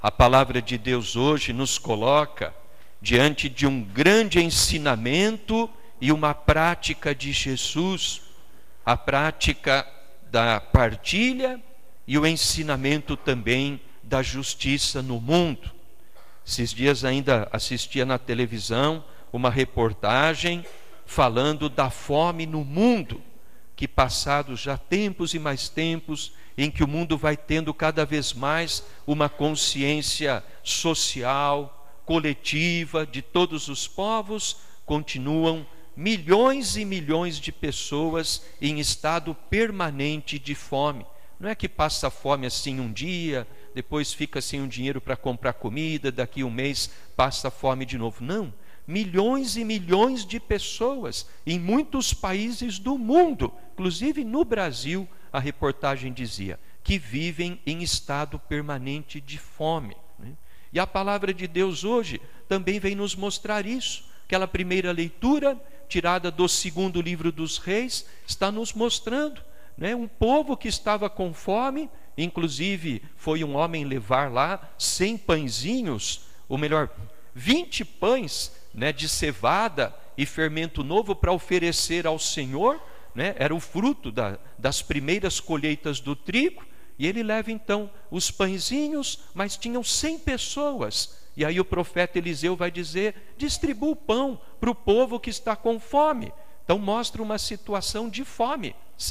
A palavra de Deus hoje nos coloca diante de um grande ensinamento e uma prática de Jesus, a prática da partilha e o ensinamento também da justiça no mundo. Esses dias ainda assistia na televisão uma reportagem falando da fome no mundo, que passados já tempos e mais tempos, em que o mundo vai tendo cada vez mais uma consciência social, coletiva, de todos os povos, continuam milhões e milhões de pessoas em estado permanente de fome. Não é que passa fome assim um dia, depois fica sem um dinheiro para comprar comida, daqui um mês passa fome de novo. Não, milhões e milhões de pessoas em muitos países do mundo, inclusive no Brasil, a reportagem dizia, que vivem em estado permanente de fome. E a palavra de Deus hoje também vem nos mostrar isso. Aquela primeira leitura, tirada do 2º livro dos Reis, está nos mostrando, um povo que estava com fome, inclusive foi um homem levar lá 100 pãezinhos, ou melhor, 20 pães de cevada e fermento novo para oferecer ao Senhor, era o fruto das primeiras colheitas do trigo, e ele leva então os pãezinhos, mas tinham 100 pessoas, e aí o profeta Eliseu vai dizer, distribua o pão para o povo que está com fome. Então mostra uma situação de fome,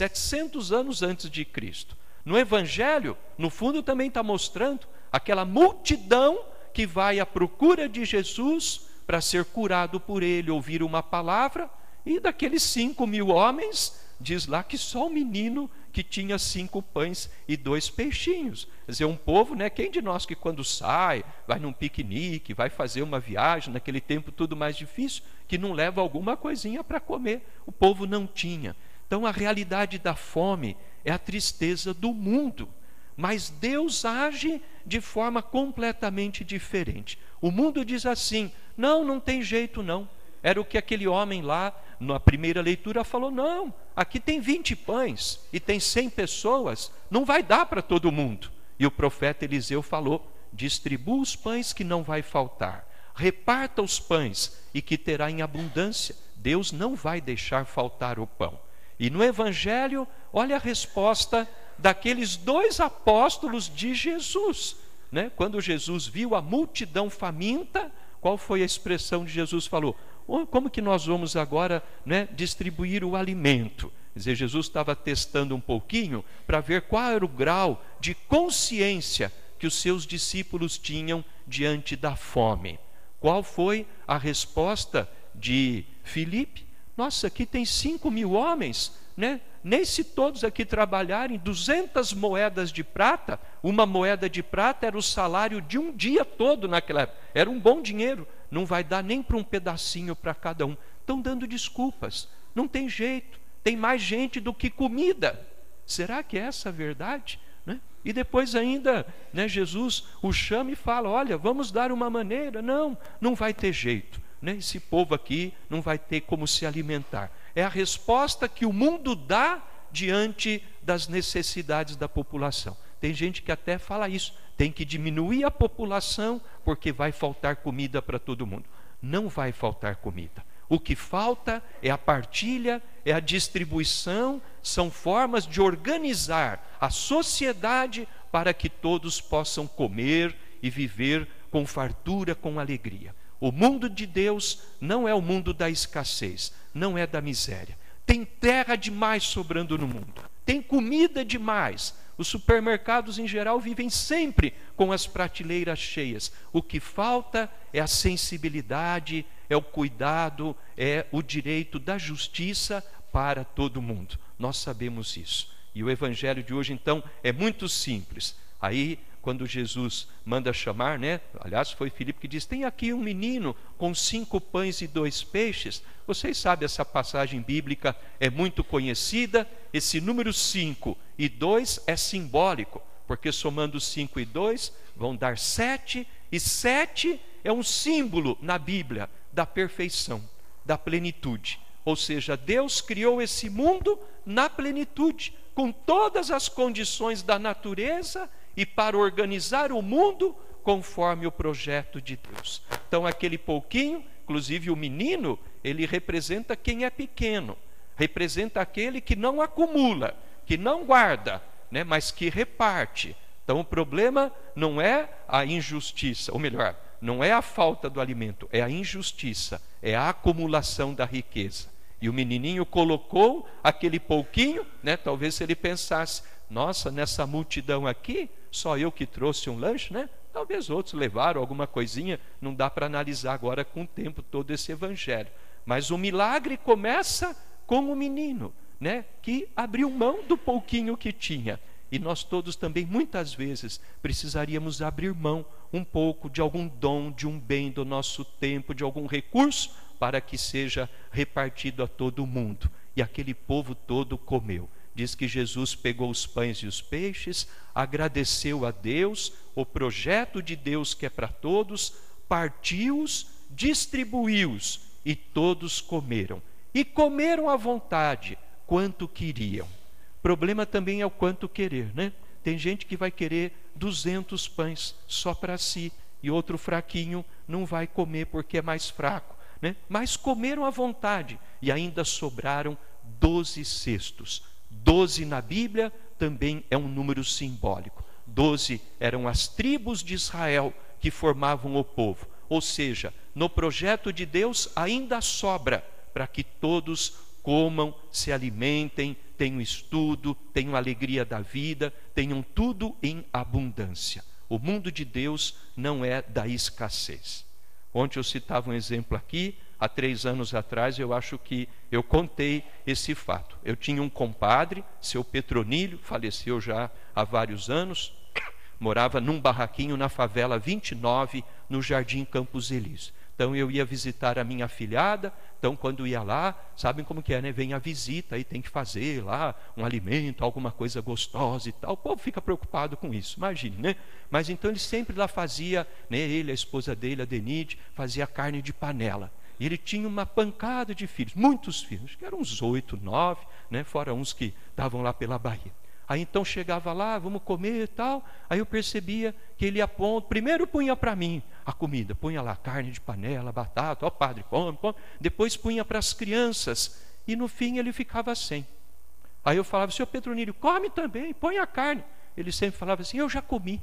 700 anos antes de Cristo. No Evangelho, no fundo também está mostrando aquela multidão que vai à procura de Jesus para ser curado por ele, ouvir uma palavra, e daqueles 5.000 homens, diz lá que só o menino que tinha 5 pães e 2 peixinhos. Quer dizer, um povo, quem de nós que quando sai, vai num piquenique, vai fazer uma viagem, naquele tempo tudo mais difícil, que não leva alguma coisinha para comer? O povo não tinha. Então a realidade da fome é a tristeza do mundo, mas Deus age de forma completamente diferente. O mundo diz assim, não tem jeito não. Era o que aquele homem lá, na primeira leitura, falou, não, aqui tem 20 pães e tem 100 pessoas, não vai dar para todo mundo. E o profeta Eliseu falou, distribua os pães que não vai faltar, reparta os pães e que terá em abundância. Deus não vai deixar faltar o pão. E no Evangelho, olha a resposta daqueles 2 apóstolos de Jesus. Quando Jesus viu a multidão faminta, qual foi a expressão de Jesus? Falou, como que nós vamos agora distribuir o alimento? Quer dizer, Jesus estava testando um pouquinho para ver qual era o grau de consciência que os seus discípulos tinham diante da fome. Qual foi a resposta de Filipe? Nossa, aqui tem 5.000 homens, nem se todos aqui trabalharem 200 moedas de prata, uma moeda de prata era o salário de um dia todo naquela época, era um bom dinheiro, não vai dar nem para um pedacinho para cada um. Estão dando desculpas, não tem jeito, tem mais gente do que comida. Será que é essa a verdade? E depois ainda Jesus o chama e fala, olha, vamos dar uma maneira. Não vai ter jeito, esse povo aqui não vai ter como se alimentar. É a resposta que o mundo dá diante das necessidades da população. Tem gente que até fala isso, tem que diminuir a população porque vai faltar comida para todo mundo. Não vai faltar comida. O que falta é a partilha, é a distribuição, são formas de organizar a sociedade para que todos possam comer e viver com fartura, com alegria. O mundo de Deus não é o mundo da escassez, não é da miséria. Tem terra demais sobrando no mundo, tem comida demais. Os supermercados em geral vivem sempre com as prateleiras cheias. O que falta é a sensibilidade, é o cuidado, é o direito da justiça para todo mundo. Nós sabemos isso. E o evangelho de hoje então é muito simples. Aí quando Jesus manda chamar, aliás foi Filipe que diz, tem aqui um menino com 5 pães e 2 peixes. Vocês sabem, essa passagem bíblica é muito conhecida. Esse número 5 e 2 é simbólico, porque somando 5 e 2 vão dar 7, e 7 é um símbolo na Bíblia da perfeição, da plenitude. Ou seja, Deus criou esse mundo na plenitude, com todas as condições da natureza e para organizar o mundo conforme o projeto de Deus. Então aquele pouquinho, inclusive o menino, ele representa quem é pequeno, representa aquele que não acumula, que não guarda, né, mas que reparte. Então o problema não é a injustiça, ou melhor, não é a falta do alimento, é a injustiça, é a acumulação da riqueza. E o menininho colocou aquele pouquinho, né, talvez se ele pensasse, nossa, nessa multidão aqui, só eu que trouxe um lanche, né? Talvez outros levaram alguma coisinha, não dá para analisar agora com o tempo todo esse evangelho. Mas o milagre começa com o menino, né, que abriu mão do pouquinho que tinha. E nós todos também, muitas vezes, precisaríamos abrir mão um pouco de algum dom, de um bem do nosso tempo, de algum recurso, para que seja repartido a todo mundo. E aquele povo todo comeu. Diz que Jesus pegou os pães e os peixes, agradeceu a Deus, o projeto de Deus que é para todos, partiu-os, distribuiu-os, e todos comeram. E comeram à vontade, quanto queriam. O problema também é o quanto querer, né? Tem gente que vai querer 200 pães só para si, e outro fraquinho não vai comer porque é mais fraco, né? Mas comeram à vontade, e ainda sobraram 12 cestos. 12 na Bíblia também é um número simbólico. 12 eram as tribos de Israel que formavam o povo. Ou seja, no projeto de Deus ainda sobra para que todos comam, se alimentem, tenham estudo, tenham alegria da vida, tenham tudo em abundância. O mundo de Deus não é da escassez. Ontem eu citava um exemplo aqui, há 3 anos atrás eu acho que eu contei esse fato. Eu tinha um compadre, seu Petronílio, faleceu já há vários anos, morava num barraquinho na favela 29, no Jardim Campos Elíseos. Então eu ia visitar a minha afilhada, então quando ia lá, sabem como que é, né? Vem a visita, aí tem que fazer lá um alimento, alguma coisa gostosa e tal. O povo fica preocupado com isso, imagine, né? Mas então ele sempre lá fazia, né? Ele, a esposa dele, a Denide, fazia carne de panela. E ele tinha uma pancada de filhos, muitos filhos, que eram uns 8, 9, né? Fora uns que estavam lá pela Bahia. Aí então chegava lá, vamos comer e tal. Aí eu percebia que ele ia pondo, primeiro punha para mim a comida, punha lá carne de panela, batata, ó padre, come, come. Depois punha para as crianças e no fim ele ficava sem. Aí eu falava, senhor Petronílio, come também, põe a carne. Ele sempre falava assim, eu já comi.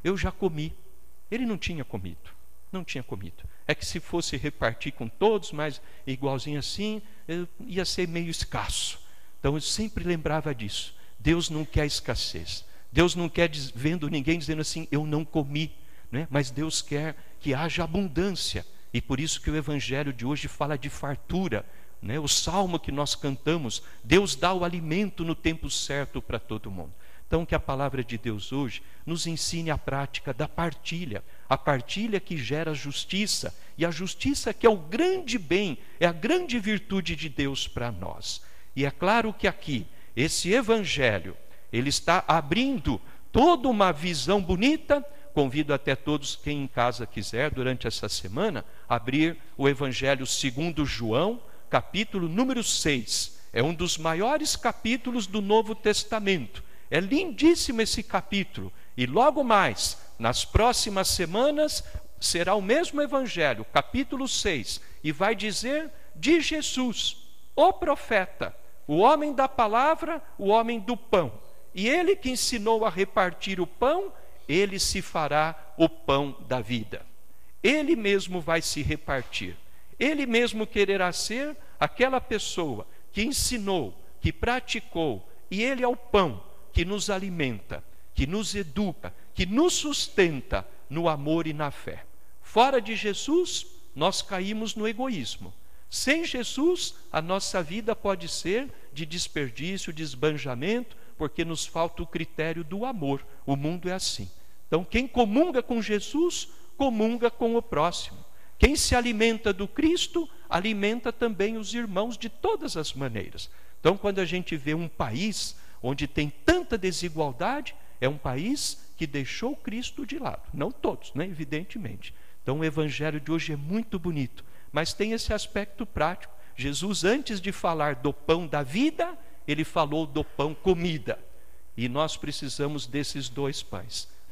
Ele não tinha comido, não tinha comido. É que se fosse repartir com todos, mas igualzinho assim, ia ser meio escasso. Então eu sempre lembrava disso. Deus não quer escassez. Deus não quer vendo ninguém dizendo assim, eu não comi, né? Mas Deus quer que haja abundância. E por isso que o evangelho de hoje fala de fartura, né? O salmo que nós cantamos, Deus dá o alimento no tempo certo para todo mundo. Então que a palavra de Deus hoje nos ensine a prática da partilha, a partilha que gera justiça, e a justiça que é o grande bem, é a grande virtude de Deus para nós. E é claro que aqui, esse evangelho, ele está abrindo toda uma visão bonita. Convido até todos, quem em casa quiser, durante essa semana, abrir o evangelho segundo João, capítulo número 6. É um dos maiores capítulos do Novo Testamento. É lindíssimo esse capítulo. E logo mais, nas próximas semanas, será o mesmo evangelho, capítulo 6. E vai dizer de Jesus, o profeta, o homem da palavra, o homem do pão. E ele que ensinou a repartir o pão, ele se fará o pão da vida. Ele mesmo vai se repartir. Ele mesmo quererá ser aquela pessoa que ensinou, que praticou. E ele é o pão que nos alimenta, que nos educa, que nos sustenta no amor e na fé. Fora de Jesus, nós caímos no egoísmo. Sem Jesus, a nossa vida pode ser de desperdício, de esbanjamento, porque nos falta o critério do amor. O mundo é assim. Então, quem comunga com Jesus, comunga com o próximo. Quem se alimenta do Cristo, alimenta também os irmãos de todas as maneiras. Então, quando a gente vê um país onde tem tanta desigualdade, é um país que deixou Cristo de lado. Não todos, né? Evidentemente. Então, o evangelho de hoje é muito bonito. Mas tem esse aspecto prático. Jesus, antes de falar do pão da vida, ele falou do pão comida. E nós precisamos desses 2 pães.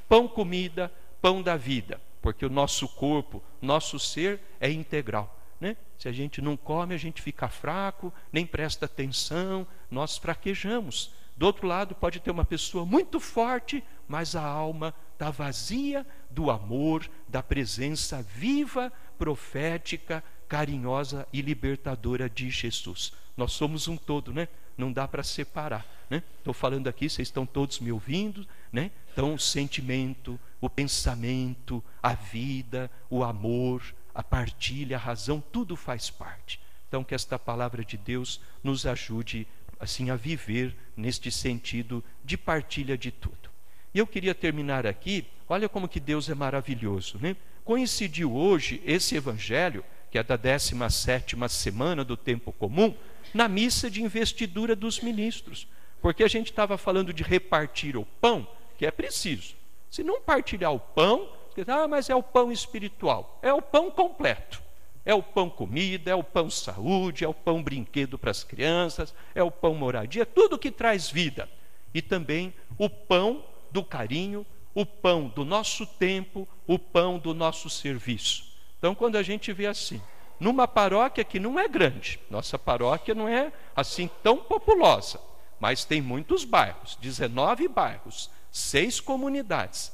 pão comida, pão da vida, porque o nosso corpo, nosso ser é integral, né? Se a gente não come, a gente fica fraco, nem presta atenção, nós fraquejamos. Do outro lado, pode ter uma pessoa muito forte, mas a alma está vazia do amor, da presença viva, profética, carinhosa e libertadora de Jesus. Nós somos um todo, né? Não dá para separar, né? Estou falando aqui, vocês estão todos me ouvindo, né? Então o sentimento, o pensamento, a vida, o amor, a partilha, a razão, tudo faz parte. Então que esta palavra de Deus nos ajude assim a viver neste sentido de partilha de tudo. E eu queria terminar aqui, olha como que Deus é maravilhoso, né? Coincidiu hoje esse evangelho, que é da 17ª semana do tempo comum, na missa de investidura dos ministros, porque a gente estava falando de repartir o pão, que é preciso. Se não partilhar o pão, mas é o pão espiritual, é o pão completo. É o pão comida, é o pão saúde, é o pão brinquedo para as crianças, é o pão moradia, tudo que traz vida. E também o pão do carinho, o pão do nosso tempo, o pão do nosso serviço. Então, quando a gente vê assim, numa paróquia que não é grande, nossa paróquia não é assim tão populosa, mas tem muitos bairros, 19 bairros, 6 comunidades,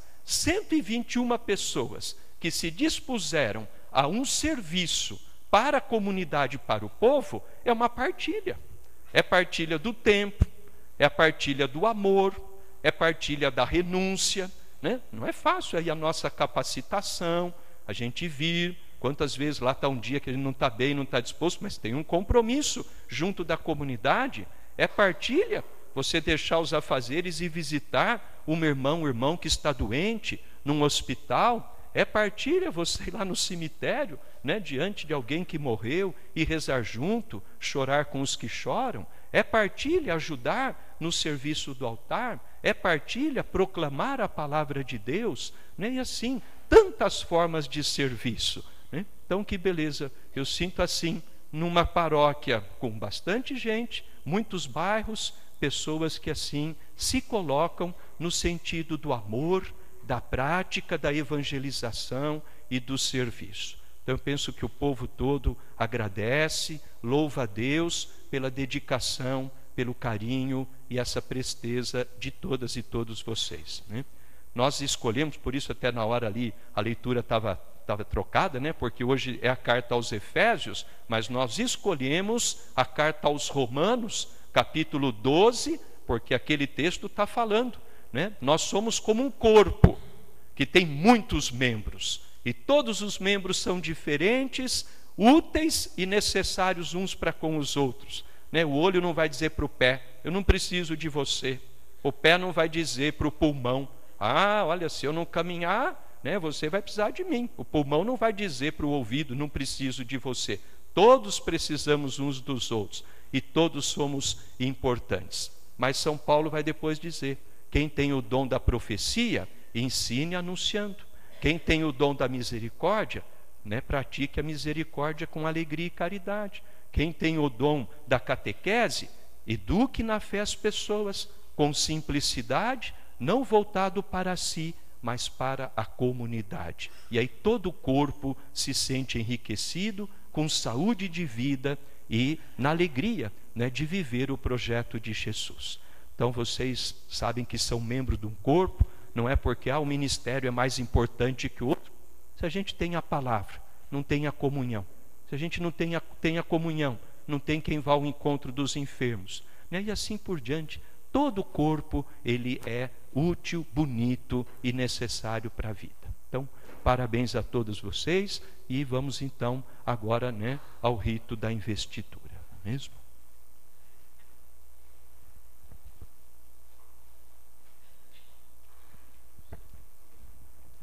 121 pessoas que se dispuseram a um serviço para a comunidade, para o povo, é uma partilha. É partilha do tempo, é a partilha do amor, é partilha da renúncia, né? Não é fácil aí a nossa capacitação, a gente vir, quantas vezes lá está um dia que a gente não está bem, não está disposto, mas tem um compromisso junto da comunidade, é partilha, você deixar os afazeres e visitar um irmão que está doente num hospital, é partilha você ir lá no cemitério, né, diante de alguém que morreu e rezar junto, chorar com os que choram. É partilha ajudar no serviço do altar. É partilha proclamar a palavra de Deus, né, e assim, tantas formas de serviço, né? Então que beleza, eu sinto assim, numa paróquia com bastante gente, muitos bairros, pessoas que assim se colocam no sentido do amor, da prática, da evangelização e do serviço. Então eu penso que o povo todo agradece, louva a Deus pela dedicação, pelo carinho e essa presteza de todas e todos vocês, né? Nós escolhemos, por isso até na hora ali a leitura estava trocada, né? Porque hoje é a carta aos Efésios, mas nós escolhemos a carta aos Romanos, capítulo 12, porque aquele texto está falando, né? Nós somos como um corpo que tem muitos membros e todos os membros são diferentes, úteis e necessários uns para com os outros, né? O olho não vai dizer para o pé, eu não preciso de você. O pé não vai dizer para o pulmão, olha, se eu não caminhar, né, você vai precisar de mim. O pulmão não vai dizer para o ouvido, não preciso de você. Todos precisamos uns dos outros e todos somos importantes. Mas São Paulo vai depois dizer: quem tem o dom da profecia, ensine anunciando. Quem tem o dom da misericórdia, né, pratique a misericórdia com alegria e caridade. Quem tem o dom da catequese, eduque na fé as pessoas com simplicidade, não voltado para si, mas para a comunidade. E aí todo o corpo se sente enriquecido, com saúde de vida e na alegria, né, de viver o projeto de Jesus. Então vocês sabem que são membros de um corpo, não é porque o ministério é mais importante que o outro. Se a gente tem a palavra, não tem a comunhão. Se a gente não tem a comunhão, não tem quem vá ao encontro dos enfermos, né? E assim por diante. Todo o corpo, ele é útil, bonito e necessário para a vida. Então, parabéns a todos vocês e vamos então agora, né, ao rito da investidura, não é mesmo?